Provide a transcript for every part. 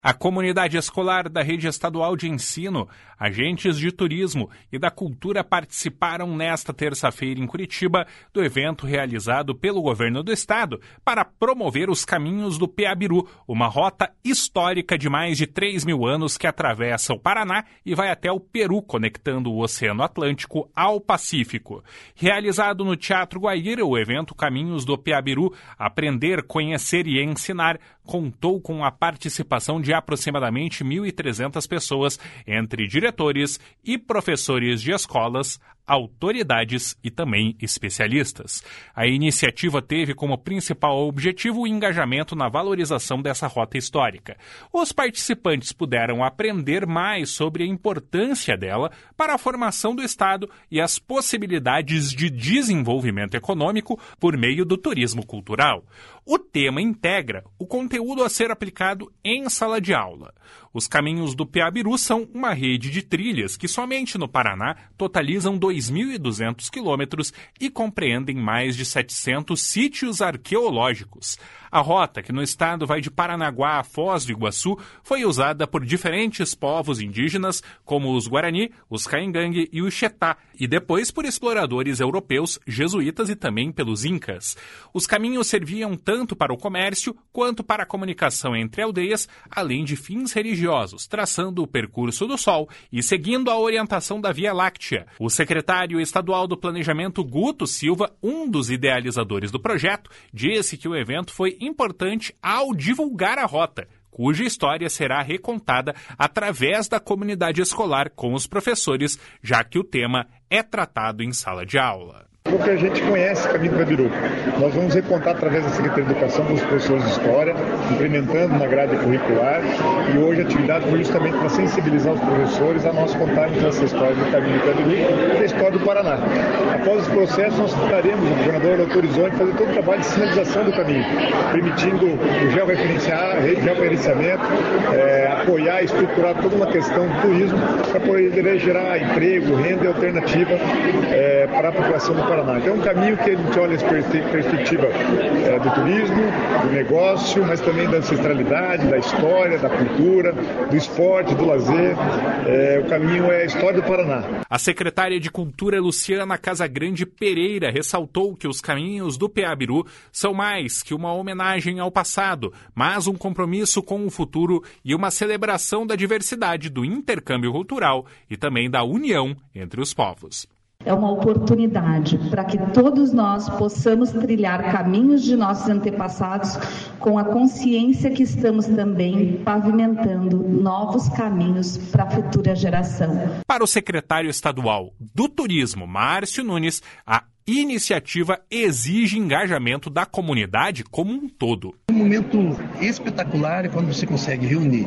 A comunidade escolar da rede estadual de ensino, agentes de turismo e da cultura participaram nesta terça-feira em Curitiba do evento realizado pelo governo do estado para promover os caminhos do Peabiru, uma rota histórica de mais de 3.000 anos que atravessa o Paraná e vai até o Peru, conectando o Oceano Atlântico ao Pacífico. Realizado no Teatro Guaíra, o evento Caminhos do Peabiru, Aprender, Conhecer e Ensinar, contou com a participação de aproximadamente 1.300 pessoas, entre diretores e professores de escolas, autoridades e também especialistas. A iniciativa teve como principal objetivo o engajamento na valorização dessa rota histórica. Os participantes puderam aprender mais sobre a importância dela para a formação do Estado e as possibilidades de desenvolvimento econômico por meio do turismo cultural. O tema integra o conteúdo a ser aplicado em sala de aula. Os Caminhos do Peabiru são uma rede de trilhas que somente no Paraná totalizam 2.200 quilômetros e compreendem mais de 700 sítios arqueológicos. A rota, que no estado vai de Paranaguá a Foz do Iguaçu, foi usada por diferentes povos indígenas, como os Guarani, os Caingangue e os Xetá, e depois por exploradores europeus, jesuítas e também pelos Incas. Os caminhos serviam tanto para o comércio quanto para a comunicação entre aldeias, além de fins religiosos, traçando o percurso do Sol e seguindo a orientação da Via Láctea. O secretário estadual do Planejamento, Guto Silva, um dos idealizadores do projeto, disse que o evento foi importante ao divulgar a rota, cuja história será recontada através da comunidade escolar com os professores, já que o tema é tratado em sala de aula. Porque a gente conhece o Caminho do Peabiru. Nós vamos recontar através da Secretaria de Educação com os professores de História, implementando na grade curricular, e hoje a atividade foi justamente para sensibilizar os professores a nós contarmos essa história do Caminho do Peabiru e da história do Paraná. Após esse processo, nós daremos, o governador autorizou a fazer todo o trabalho de sinalização do caminho, permitindo o georreferenciamento, apoiar e estruturar toda uma questão do turismo para poder gerar emprego, renda e alternativa para a população do Paraná. Então é um caminho que a gente olha a perspectiva do turismo, do negócio, mas também da ancestralidade, da história, da cultura, do esporte, do lazer. O caminho é a história do Paraná. A secretária de Cultura, Luciana Casagrande Pereira, ressaltou que os Caminhos do Peabiru são mais que uma homenagem ao passado, mas um compromisso com o futuro e uma celebração da diversidade, do intercâmbio cultural e também da união entre os povos. É uma oportunidade para que todos nós possamos trilhar caminhos de nossos antepassados com a consciência que estamos também pavimentando novos caminhos para a futura geração. Para o secretário estadual do Turismo, Márcio Nunes, a iniciativa exige engajamento da comunidade como um todo. Um momento espetacular é quando você consegue reunir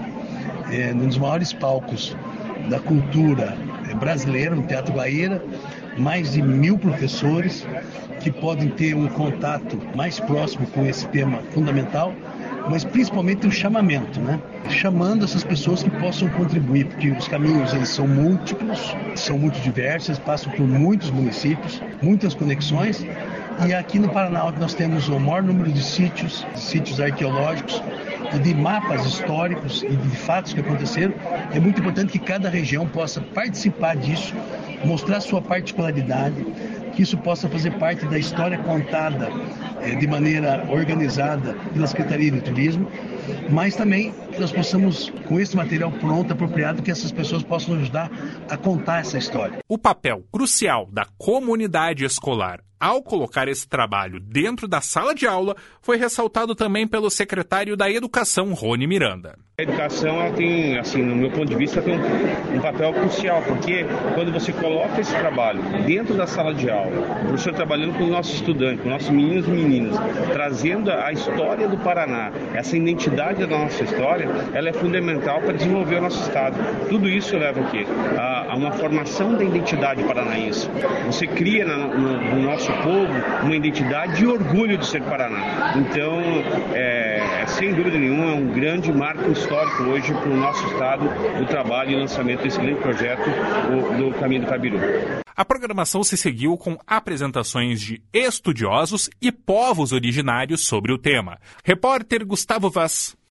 num dos maiores palcos da cultura brasileira, no Teatro Guaíra, mais de 1.000 professores que podem ter um contato mais próximo com esse tema fundamental, mas principalmente o chamamento, chamando essas pessoas que possam contribuir, porque os caminhos eles são múltiplos, são muito diversos, passam por muitos municípios, muitas conexões, e aqui no Paraná nós temos o maior número de sítios arqueológicos e de mapas históricos e de fatos que aconteceram. É muito importante que cada região possa participar disso, mostrar sua particularidade, que isso possa fazer parte da história contada de maneira organizada pela Secretaria de Turismo, mas também que nós possamos, com esse material pronto, apropriado, que essas pessoas possam ajudar a contar essa história. O papel crucial da comunidade escolar ao colocar esse trabalho dentro da sala de aula foi ressaltado também pelo secretário da Educação, Rony Miranda. A educação, ela tem, assim, no meu ponto de vista, tem um papel crucial, porque quando você coloca esse trabalho dentro da sala de aula, o professor trabalhando com os nossos estudantes, com nossos meninos e meninas, trazendo a história do Paraná, essa identidade da nossa história, ela é fundamental para desenvolver o nosso estado. Tudo isso leva o quê? A uma formação da identidade paranaense. Você cria no nosso povo uma identidade de orgulho de ser Paraná. Então, sem dúvida nenhuma, é um grande marco histórico hoje para o nosso estado, o trabalho e lançamento desse grande projeto do Caminho do Peabiru. A programação se seguiu com apresentações de estudiosos e povos originários sobre o tema. Repórter Gustavo Vaz.